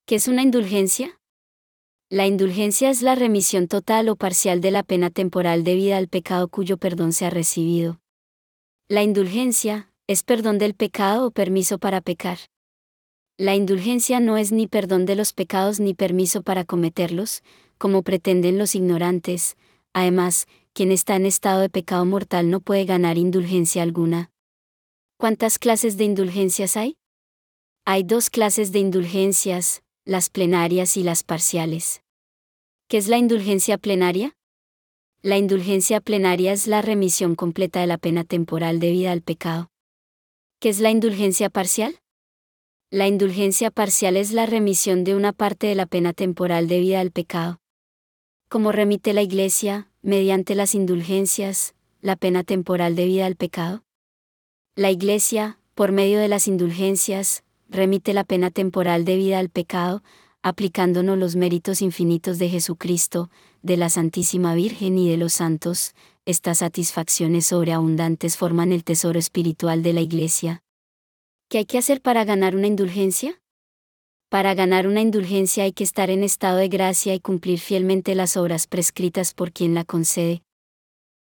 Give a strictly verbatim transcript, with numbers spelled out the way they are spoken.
¿Qué es una indulgencia? La indulgencia es la remisión total o parcial de la pena temporal debida al pecado cuyo perdón se ha recibido. La indulgencia es perdón del pecado o permiso para pecar. La indulgencia no es ni perdón de los pecados ni permiso para cometerlos, como pretenden los ignorantes. Además, quien está en estado de pecado mortal no puede ganar indulgencia alguna. ¿Cuántas clases de indulgencias hay? Hay dos clases de indulgencias, las plenarias y las parciales. ¿Qué es la indulgencia plenaria? La indulgencia plenaria es la remisión completa de la pena temporal debida al pecado. ¿Qué es la indulgencia parcial? La indulgencia parcial es la remisión de una parte de la pena temporal debida al pecado. ¿Cómo remite la Iglesia, mediante las indulgencias, la pena temporal debida al pecado? La Iglesia, por medio de las indulgencias, remite la pena temporal debida al pecado, aplicándonos los méritos infinitos de Jesucristo, de la Santísima Virgen y de los santos. Estas satisfacciones sobreabundantes forman el tesoro espiritual de la Iglesia. ¿Qué hay que hacer para ganar una indulgencia? Para ganar una indulgencia hay que estar en estado de gracia y cumplir fielmente las obras prescritas por quien la concede,